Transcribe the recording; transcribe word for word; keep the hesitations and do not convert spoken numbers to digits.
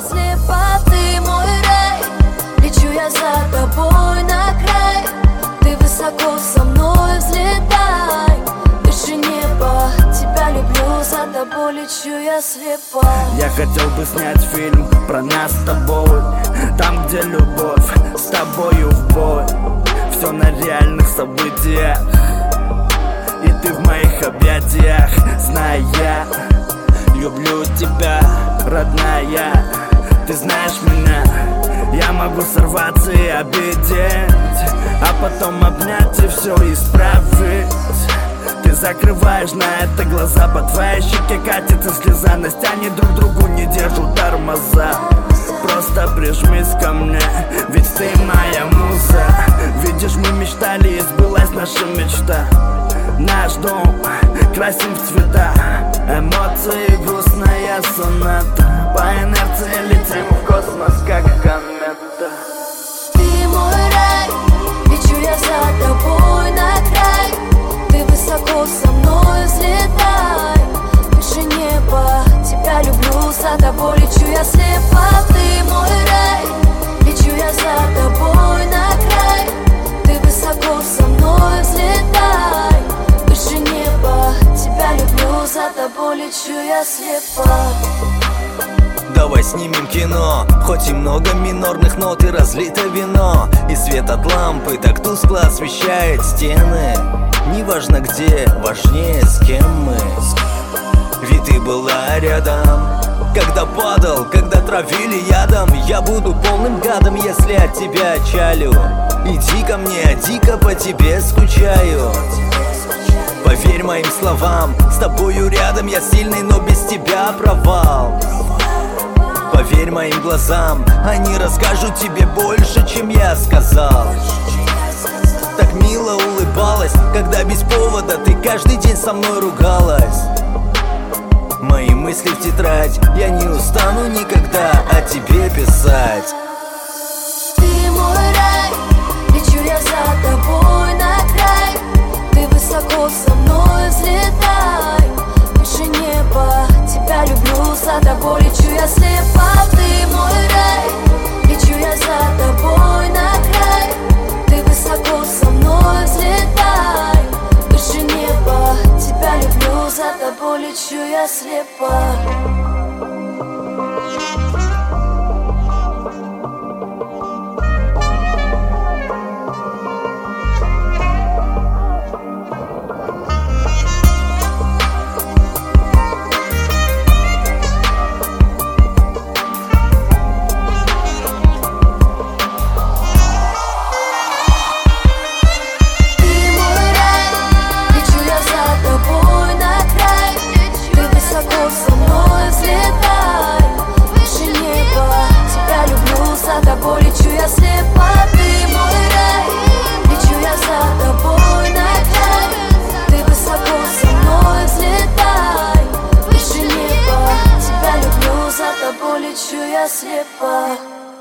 слепа, ты мой рай. Лечу я за тобой на край. Ты высоко со мной взлетай. Выше неба, тебя люблю, за тобой лечу я слепа. Я хотел бы снять фильм про нас с тобой, там, где любовь с тобою в бой. Все на реальных событиях, и ты в моих объятиях. Зная, я люблю тебя, родная. Ты знаешь меня, я могу сорваться и обидеть, а потом обнять и все исправить. Ты закрываешь на это глаза, по твоей щеке катится слеза. На стяне друг другу не держат тормоза. Просто прижмись ко мне, ведь ты моя муза. Видишь, мы мечтали, и сбылась наша мечта. Наш дом красим в цвета, эмоции грустная соната. По инерции летим в космос, как комета. Ты мой рай, лечу я за тобой на край. Ты высоко со мной взлетай. Выше неба, тебя люблю, за тобой лечу я слепа. Ты мой рай, лечу я за тобой на край. Ты высоко со мной взлетай. Выше неба, тебя люблю, за тобой лечу я слепа. Давай снимем кино, хоть и много минорных нот и разлито вино, и свет от лампы так тускло освещает стены. Неважно где, важнее с кем мы. Ведь ты была рядом, когда падал, когда травили ядом. Я буду полным гадом, если от тебя отчалю. Иди ко мне, а дико по тебе скучаю. Поверь моим словам, с тобою рядом я сильный, но без тебя провал. Поверь моим глазам, они расскажут тебе больше, чем я сказал. Так мило улыбалась, когда без повода ты каждый день со мной ругалась. Мои мысли в тетрадь, я не устану никогда о тебе писать. Ты мой рай, лечу я за тобой на край. Ты высоко со мной взлетай. Выше неба, тебя люблю, за тобой лечу я слепа. Ты мой рай, лечу я за тобой на край. Ты высоко со мной взлетай. Выше неба, тебя люблю, за тобой лечу я слепа. Лечу я слепа.